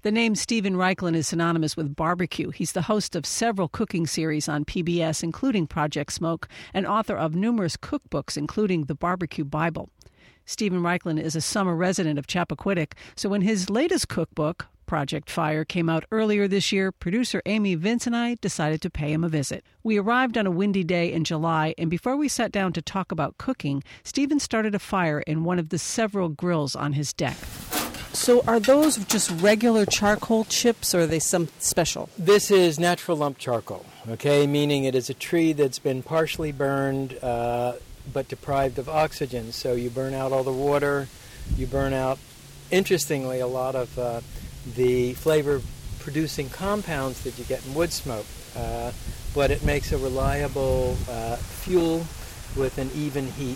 The name Steven Raichlen is synonymous with barbecue. He's the host of several cooking series on PBS, including Project Smoke, and author of numerous cookbooks, including The Barbecue Bible. Steven Raichlen is a summer resident of Chappaquiddick, so when his latest cookbook, Project Fire, came out earlier this year, producer Amy Vince and I decided to pay him a visit. We arrived on a windy day in July, and before we sat down to talk about cooking, Steven started a fire in one of the several grills on his deck. So are those just regular charcoal chips, or are they some special? This is natural lump charcoal, okay, meaning it is a tree that's been partially burned but deprived of oxygen. So you burn out all the water, you burn out, interestingly, a lot of the flavor-producing compounds that you get in wood smoke, but it makes a reliable fuel with an even heat.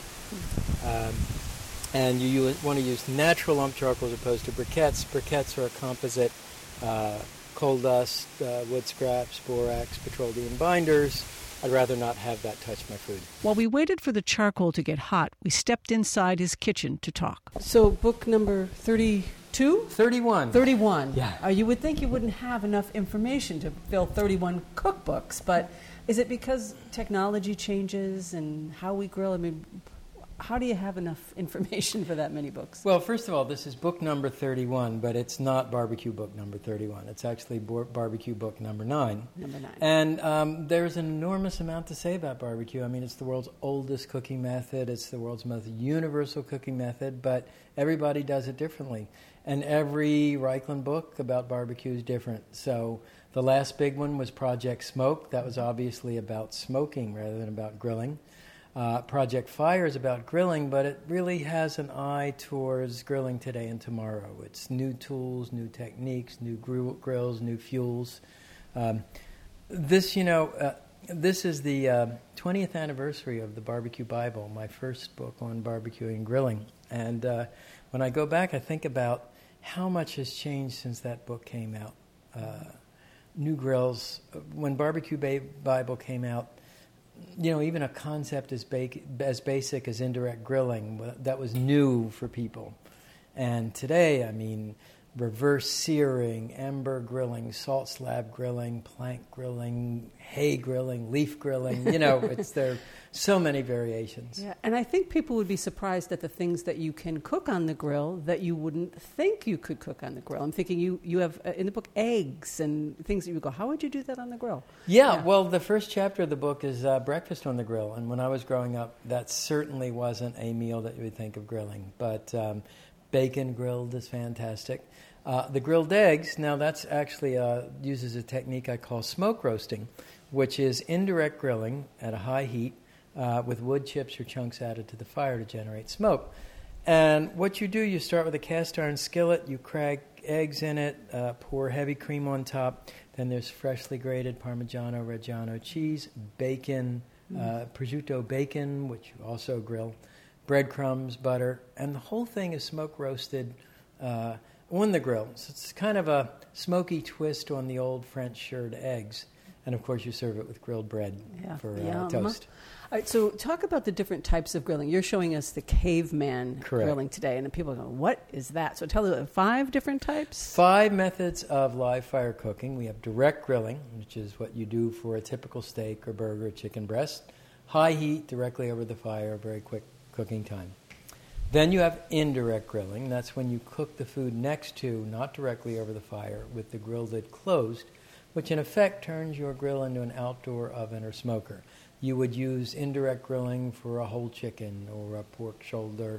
And you want to use natural lump charcoal as opposed to briquettes. Briquettes are a composite, coal dust, wood scraps, borax, petroleum binders. I'd rather not have that touch my food. While we waited for the charcoal to get hot, we stepped inside his kitchen to talk. So book number 32? 31. 31. Yeah. You would think you wouldn't have enough information to fill 31 cookbooks, but is it because technology changes and how we grill? I mean, how do you have enough information for that many books? Well, first of all, this is book number 31, but it's not barbecue book number 31. It's actually barbecue book number 9. Number 9. And there's an enormous amount to say about barbecue. I mean, it's the world's oldest cooking method. It's the world's most universal cooking method, but everybody does it differently. And every Raichlen book about barbecue is different. So the last big one was Project Smoke. That was obviously about smoking rather than about grilling. Project Fire is about grilling, but it really has an eye towards grilling today and tomorrow. It's new tools, new techniques, new grills, new fuels. This is the 20th anniversary of the Barbecue Bible, my first book on barbecuing and grilling. And when I go back, I think about how much has changed since that book came out. New grills. When Barbecue Bible came out, even a concept as basic as indirect grilling, that was new for people. And today, I mean, reverse searing, ember grilling, salt slab grilling, plank grilling, hay grilling, leaf grilling, there are so many variations. Yeah, and I think people would be surprised at the things that you can cook on the grill that you wouldn't think you could cook on the grill. I'm thinking you have, in the book, eggs and things that you would go, how would you do that on the grill? Yeah, well, the first chapter of the book is breakfast on the grill. And when I was growing up, that certainly wasn't a meal that you would think of grilling. But bacon grilled is fantastic. The grilled eggs, now that's actually uses a technique I call smoke roasting, which is indirect grilling at a high heat with wood chips or chunks added to the fire to generate smoke. And what you do, you start with a cast iron skillet, you crack eggs in it, pour heavy cream on top, then there's freshly grated Parmigiano Reggiano cheese, bacon, prosciutto bacon, which you also grill, breadcrumbs, butter, and the whole thing is smoke roasted on the grill. So it's kind of a smoky twist on the old French shirred eggs. And, of course, you serve it with grilled bread for toast. All right, so talk about the different types of grilling. You're showing us the caveman grilling today, and people go, what is that? So tell us 5 different types? 5 methods of live fire cooking. We have direct grilling, which is what you do for a typical steak or burger or chicken breast. High heat, directly over the fire, very quick cooking time. Then you have indirect grilling. That's when you cook the food next to, not directly over the fire, with the grill lid closed, which in effect turns your grill into an outdoor oven or smoker. You would use indirect grilling for a whole chicken or a pork shoulder,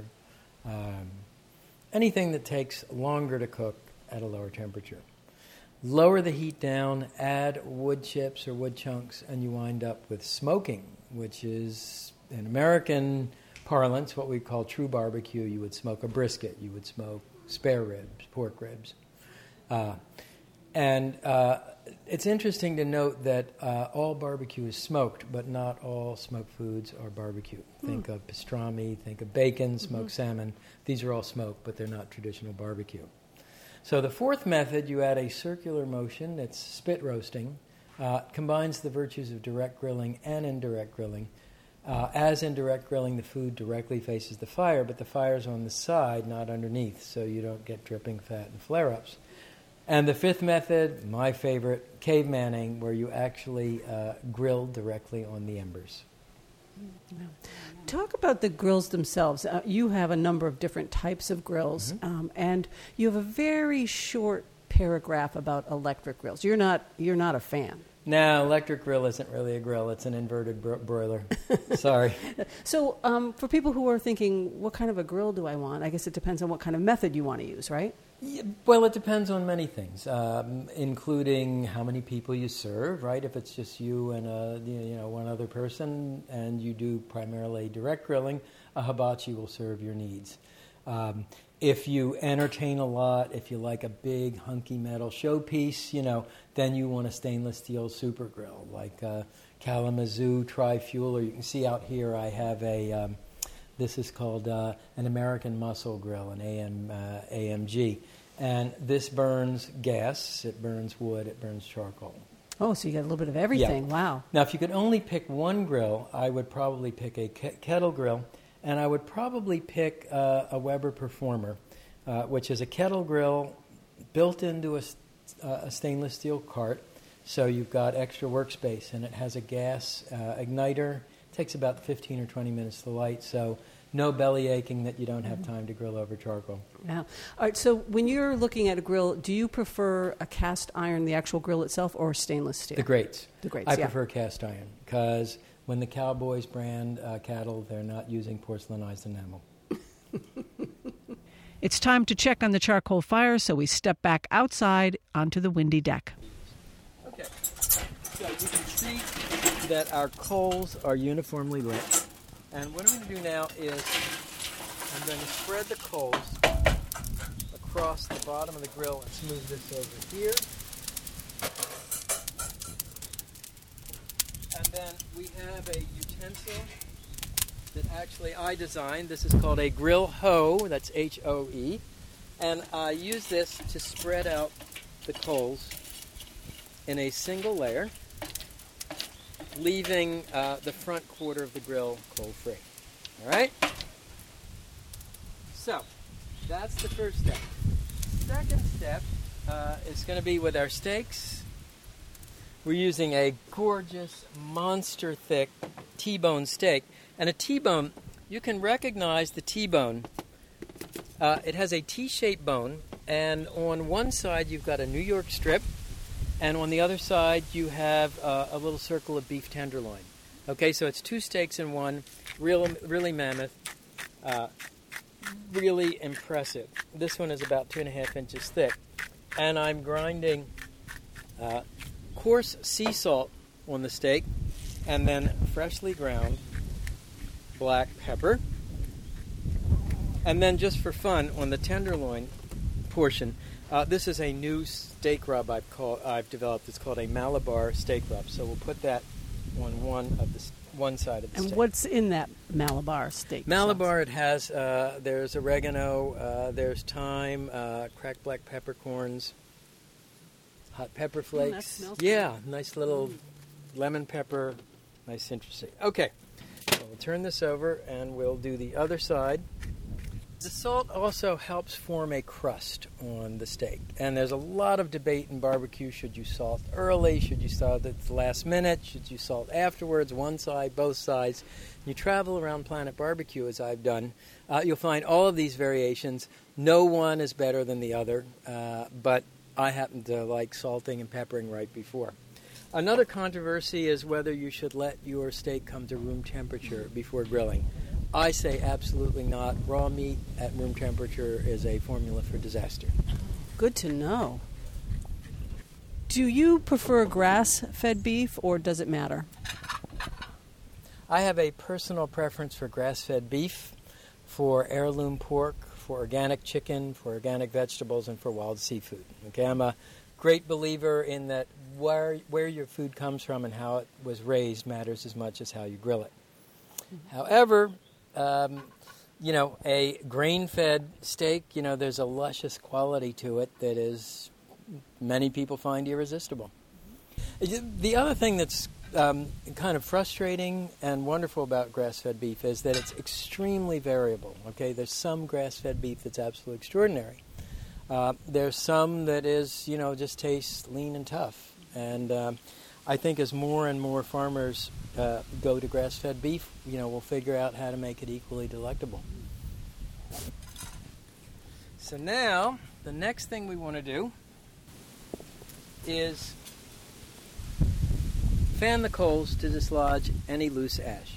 anything that takes longer to cook at a lower temperature. Lower the heat down, add wood chips or wood chunks, and you wind up with smoking, which is, in American parlance, what we call true barbecue. You would smoke a brisket, you would smoke spare ribs, pork ribs. It's interesting to note that all barbecue is smoked, but not all smoked foods are barbecue. Think of pastrami, think of bacon, smoked salmon. These are all smoked, but they're not traditional barbecue. So the 4th method, you add a circular motion. It's spit roasting. Combines the virtues of direct grilling and indirect grilling. As in direct grilling, the food directly faces the fire, but the fire's on the side, not underneath, so you don't get dripping fat and flare-ups. And the fifth method, my favorite, cave manning, where you actually grill directly on the embers. Talk about the grills themselves. You have a number of different types of grills, and you have a very short paragraph about electric grills. You're not a fan. No, electric grill isn't really a grill. It's an inverted broiler. Sorry. So for people who are thinking, what kind of a grill do I want? I guess it depends on what kind of method you want to use, right? Yeah, well, it depends on many things, including how many people you serve, right? If it's just you and one other person, and you do primarily direct grilling, a hibachi will serve your needs. If you entertain a lot, if you like a big hunky metal showpiece, then you want a stainless steel super grill like Kalamazoo Tri-Fuel, or you can see out here I have this is called an American Muscle Grill, an AMG. And this burns gas, it burns wood, it burns charcoal. Oh, so you got a little bit of everything. Yeah. Wow. Now, if you could only pick one grill, I would probably pick a kettle grill, and I would probably pick a Weber Performer, which is a kettle grill built into a stainless steel cart. So you've got extra workspace, and it has a gas igniter. Takes about 15 or 20 minutes to light, so no belly aching that you don't have time to grill over charcoal. Yeah. All right, so when you're looking at a grill, do you prefer a cast iron, the actual grill itself, or stainless steel? The grates. I prefer cast iron, because when the Cowboys brand cattle, they're not using porcelainized enamel. It's time to check on the charcoal fire, so we step back outside onto the windy deck. Okay, so you can see that our coals are uniformly lit. And what I'm going to do now is I'm going to spread the coals across the bottom of the grill and smooth this over here. And then we have a utensil that actually I designed. This is called a grill hoe, that's H-O-E. And I use this to spread out the coals in a single layer, leaving the front quarter of the grill coal-free. All right? So, that's the first step. Second step is going to be with our steaks. We're using a gorgeous, monster-thick T-bone steak. And a T-bone, you can recognize the T-bone. It has a T-shaped bone, and on one side you've got a New York strip, and on the other side, you have a little circle of beef tenderloin. Okay, so it's two steaks in one, really mammoth, really impressive. This one is about 2.5 inches thick. And I'm grinding coarse sea salt on the steak, and then freshly ground black pepper. And then just for fun, on the tenderloin portion, this is a new steak rub I've developed. It's called a Malabar steak rub. So we'll put that on one side of the steak. And what's in that Malabar steak? Malabar, it has, there's oregano, there's thyme, cracked black peppercorns, hot pepper flakes. That smells good. Nice little lemon pepper, nice citrusy. Okay, so we'll turn this over and we'll do the other side. The salt also helps form a crust on the steak. And there's a lot of debate in barbecue. Should you salt early? Should you salt at the last minute? Should you salt afterwards? One side, both sides? You travel around Planet Barbecue, as I've done. You'll find all of these variations. No one is better than the other, but I happen to like salting and peppering right before. Another controversy is whether you should let your steak come to room temperature before grilling. I say absolutely not. Raw meat at room temperature is a formula for disaster. Good to know. Do you prefer grass-fed beef, or does it matter? I have a personal preference for grass-fed beef, for heirloom pork, for organic chicken, for organic vegetables, and for wild seafood. Okay, I'm a great believer in that where your food comes from and how it was raised matters as much as how you grill it. However, a grain-fed steak, there's a luscious quality to it that is many people find irresistible. The other thing that's kind of frustrating and wonderful about grass-fed beef is that it's extremely variable. Okay, there's some grass-fed beef that's absolutely extraordinary. There's some that is, just tastes lean and tough. And I think as more and more farmers go to grass-fed beef, we'll figure out how to make it equally delectable. So now, the next thing we want to do is fan the coals to dislodge any loose ash.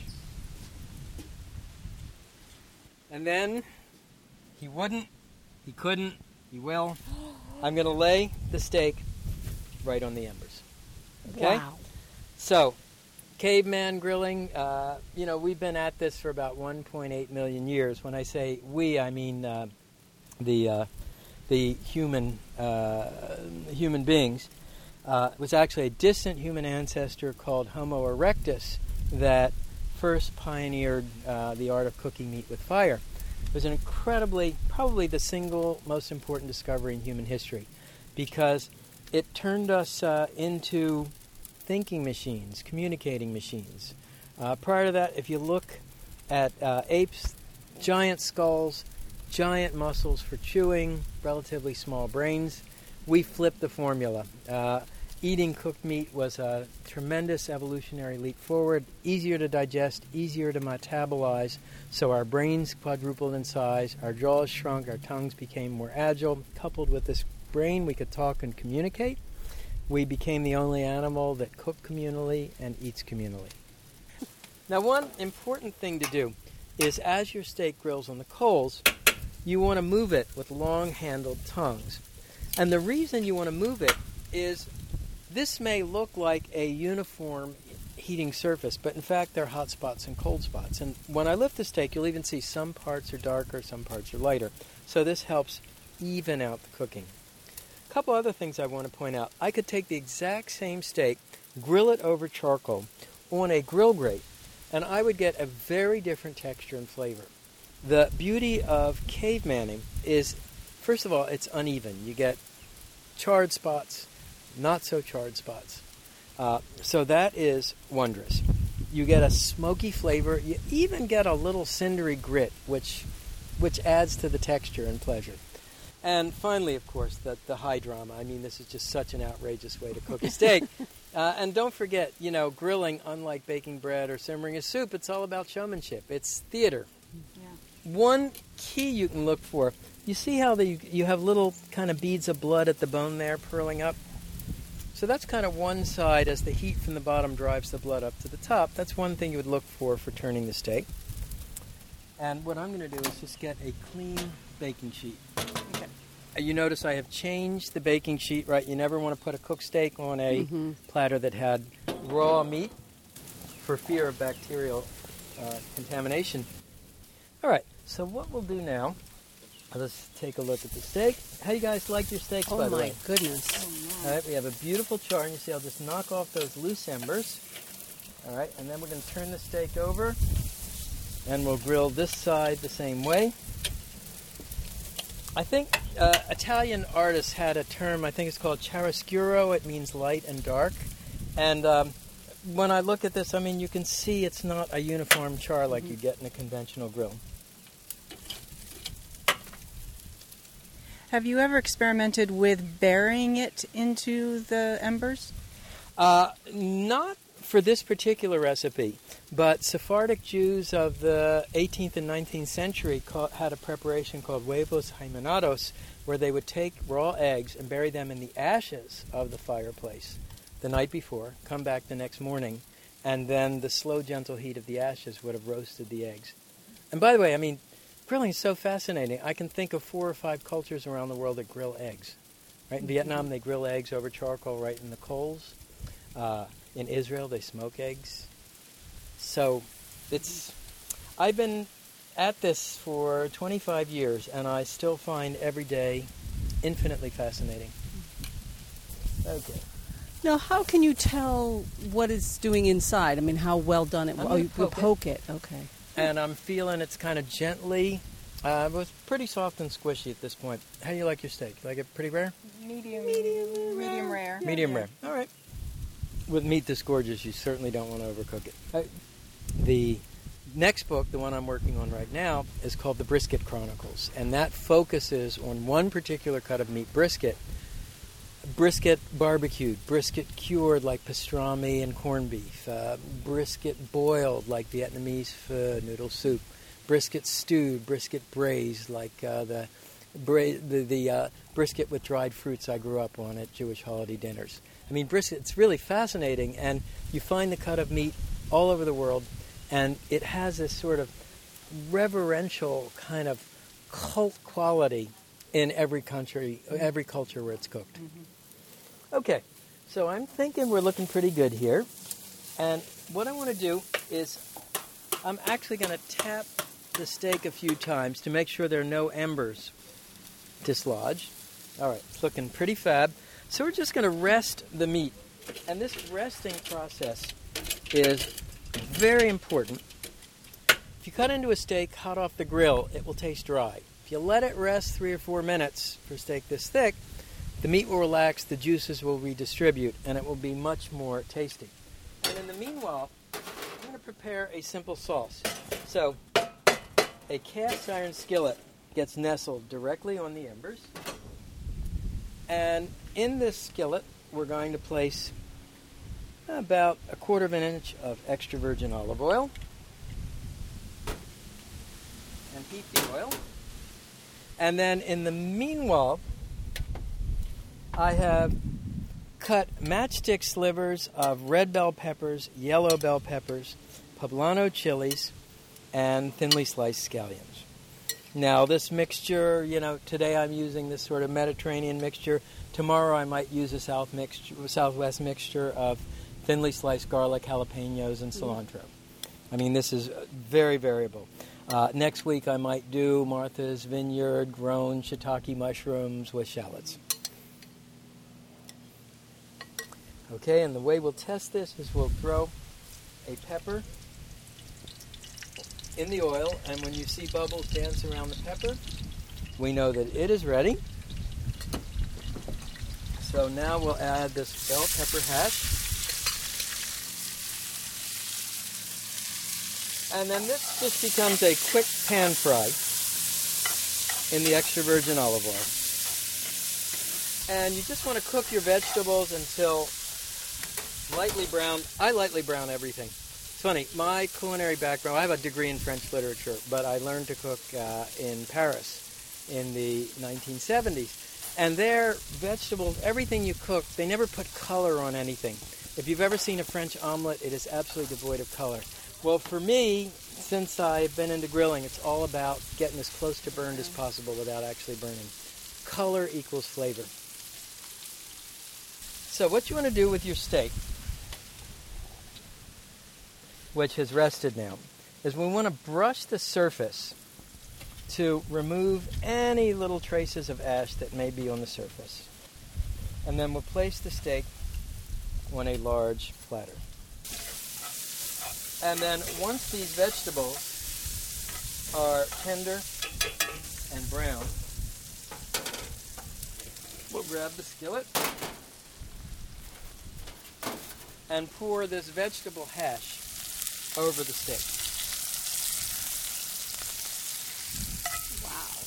And then, he wouldn't, he couldn't, he will. I'm going to lay the steak right on the embers. Okay? Wow. So, caveman grilling, we've been at this for about 1.8 million years. When I say we, I mean the human beings. It was actually a distant human ancestor called Homo erectus that first pioneered the art of cooking meat with fire. It was an incredibly, probably the single most important discovery in human history, because it turned us into thinking machines, communicating machines. Prior to that, if you look at apes, giant skulls, giant muscles for chewing, relatively small brains. We flipped the formula. Eating cooked meat was a tremendous evolutionary leap forward, easier to digest, easier to metabolize, so our brains quadrupled in size, our jaws shrunk, our tongues became more agile. Coupled with this brain, we could talk and communicate. We became the only animal that cooked communally and eats communally. Now, one important thing to do is as your steak grills on the coals, you want to move it with long-handled tongues. And the reason you want to move it is this may look like a uniform heating surface, but in fact there are hot spots and cold spots. And when I lift the steak, you'll even see some parts are darker, some parts are lighter. So this helps even out the cooking. A couple other things I want to point out. I could take the exact same steak, grill it over charcoal on a grill grate, and I would get a very different texture and flavor. The beauty of cave manning is, first of all, it's uneven. You get charred spots, not so charred spots. So that is wondrous. You get a smoky flavor. You even get a little cindery grit, which adds to the texture and pleasure. And finally, of course, the high drama. I mean, this is just such an outrageous way to cook a steak. And don't forget, grilling, unlike baking bread or simmering a soup, it's all about showmanship. It's theater. Yeah. One key you can look for, you see how you have little kind of beads of blood at the bone there purling up? So that's kind of one side as the heat from the bottom drives the blood up to the top. That's one thing you would look for turning the steak. And what I'm going to do is just get a clean baking sheet. Okay. You notice I have changed the baking sheet, right? You never want to put a cooked steak on a platter that had raw meat for fear of bacterial contamination. All right, so what we'll do now, let's take a look at the steak. How do you guys like your steaks, by the way? Oh, my goodness. All right, we have a beautiful char, and you see I'll just knock off those loose embers. All right, and then we're going to turn the steak over, and we'll grill this side the same way. I think Italian artists had a term, I think it's called chiaroscuro. It means light and dark. And when I look at this, I mean, you can see it's not a uniform char like you get in a conventional grill. Have you ever experimented with burying it into the embers? Not for this particular recipe, but Sephardic Jews of the 18th and 19th century had a preparation called huevos hymenados, where they would take raw eggs and bury them in the ashes of the fireplace the night before, come back the next morning, and then the slow, gentle heat of the ashes would have roasted the eggs. And by the way, I mean, grilling is so fascinating. I can think of 4 or 5 cultures around the world that grill eggs. Right? In Vietnam, they grill eggs over charcoal right in the coals. In Israel, they smoke eggs. So I've been at this for 25 years, and I still find every day infinitely fascinating. Okay. Now, how can you tell what it's doing inside? I mean, how well done it was? Oh, you poke it. Okay. And I'm feeling it's kind of gently, it was pretty soft and squishy at this point. How do you like your steak? You like it pretty rare? Medium rare. Medium rare. All right. With meat this gorgeous, you certainly don't want to overcook it. The next book, the one I'm working on right now, is called The Brisket Chronicles, and that focuses on one particular cut of meat, brisket. Brisket barbecued, brisket cured like pastrami and corned beef, brisket boiled like Vietnamese pho noodle soup, brisket stewed, brisket braised like the brisket with dried fruits I grew up on at Jewish holiday dinners. I mean, brisket, it's really fascinating, and you find the cut of meat all over the world, and it has this sort of reverential kind of cult quality in every country, every culture where it's cooked. Mm-hmm. Okay, so I'm thinking we're looking pretty good here, and what I want to do is I'm actually going to tap the steak a few times to make sure there are no embers dislodged. All right, it's looking pretty fab. So we're just going to rest the meat, and this resting process is very important. If you cut into a steak hot off the grill, it will taste dry. If you let it rest 3 or 4 minutes for steak this thick, the meat will relax, the juices will redistribute, and it will be much more tasty. And in the meanwhile, I'm going to prepare a simple sauce. So a cast iron skillet gets nestled directly on the embers. And in this skillet, we're going to place about 1/4 of an inch of extra virgin olive oil. And heat the oil. And then in the meanwhile, I have cut matchstick slivers of red bell peppers, yellow bell peppers, poblano chilies, and thinly sliced scallions. Now, this mixture, today I'm using this sort of Mediterranean mixture. Tomorrow I might use a Southwest mixture of thinly sliced garlic, jalapenos, and cilantro. I mean, this is very variable. Next week I might do Martha's Vineyard grown shiitake mushrooms with shallots. Okay, and the way we'll test this is we'll throw a pepper in the oil, and when you see bubbles dance around the pepper, we know that it is ready. So now we'll add this bell pepper hash. And then this just becomes a quick pan fry in the extra virgin olive oil. And you just want to cook your vegetables until lightly brown. I lightly brown everything. It's funny, my culinary background, I have a degree in French literature, but I learned to cook in Paris in the 1970s. And their vegetables, everything you cook, they never put color on anything. If you've ever seen a French omelet, it is absolutely devoid of color. Well, for me, since I've been into grilling, it's all about getting as close to burned as possible without actually burning. Color equals flavor. So what you want to do with your steak, which has rested now, is we want to brush the surface to remove any little traces of ash that may be on the surface. And then we'll place the steak on a large platter. And then once these vegetables are tender and brown, we'll grab the skillet and pour this vegetable hash over the steak. Wow.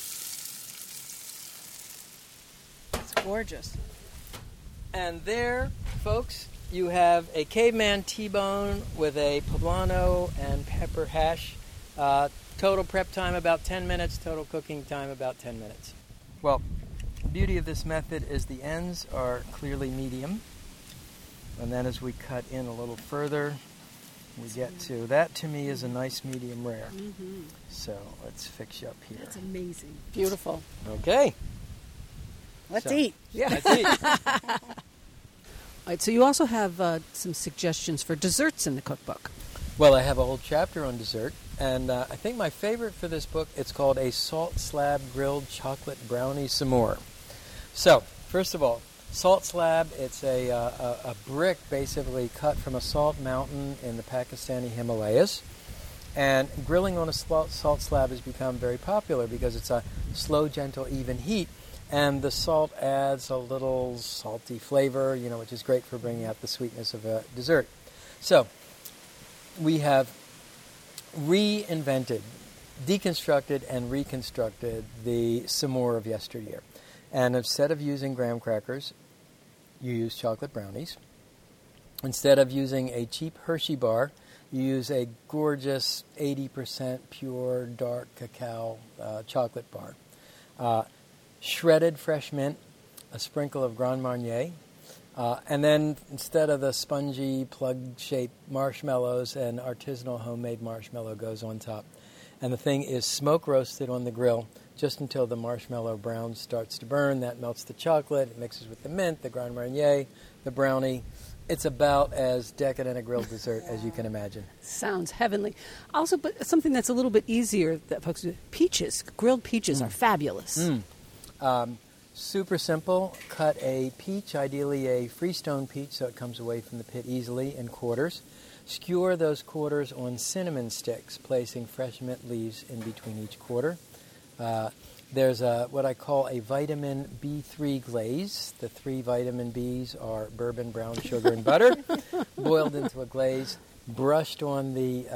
It's gorgeous. And there, folks, you have a caveman T-bone with a poblano and pepper hash. Total prep time about 10 minutes, total cooking time about 10 minutes. Well, the beauty of this method is the ends are clearly medium. And then as we cut in a little further, we get to, that to me is a nice medium rare. Mm-hmm. So let's fix you up here. That's amazing. Beautiful. Okay. Let's eat. Yeah, let's eat. All right, so you also have some suggestions for desserts in the cookbook. Well, I have a whole chapter on dessert, and I think my favorite for this book, it's called A Salt Slab Grilled Chocolate Brownie S'more. So, first of all, salt slab, it's a brick basically cut from a salt mountain in the Pakistani Himalayas. And grilling on a salt slab has become very popular because it's a slow, gentle, even heat. And the salt adds a little salty flavor, which is great for bringing out the sweetness of a dessert. So we have reinvented, deconstructed and reconstructed the s'more of yesteryear. And instead of using graham crackers, you use chocolate brownies. Instead of using a cheap Hershey bar, you use a gorgeous 80% pure dark cacao chocolate bar. Shredded fresh mint, a sprinkle of Grand Marnier, and then instead of the spongy plug-shaped marshmallows, an artisanal homemade marshmallow goes on top. And the thing is smoke roasted on the grill just until the marshmallow brown starts to burn. That melts the chocolate, it mixes with the mint, the Grand Marnier, the brownie. It's about as decadent a grilled dessert as you can imagine. Sounds heavenly. Also, but something that's a little bit easier that folks do, peaches. Grilled peaches are fabulous. Super simple. Cut a peach, ideally a freestone peach, so it comes away from the pit easily, in quarters. Skewer those quarters on cinnamon sticks, placing fresh mint leaves in between each quarter. There's what I call a vitamin B3 glaze. The 3 vitamin Bs are bourbon, brown sugar, and butter, boiled into a glaze, brushed on the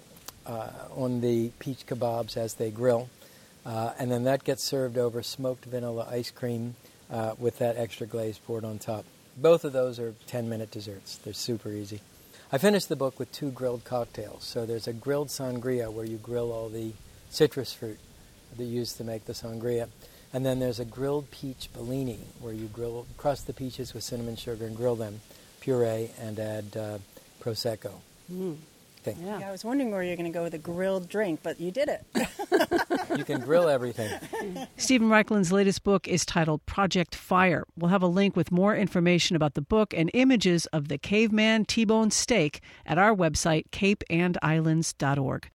peach kebabs as they grill. And then that gets served over smoked vanilla ice cream with that extra glaze poured on top. Both of those are 10-minute desserts. They're super easy. I finished the book with 2 grilled cocktails. So there's a grilled sangria where you grill all the citrus fruit that you use to make the sangria. And then there's a grilled peach Bellini where you crust the peaches with cinnamon sugar and grill them, puree, and add Prosecco. Yeah. I was wondering where you're going to go with a grilled drink, but you did it. You can grill everything. Stephen Reichlin's latest book is titled Project Fire. We'll have a link with more information about the book and images of the caveman T-bone steak at our website, capeandislands.org.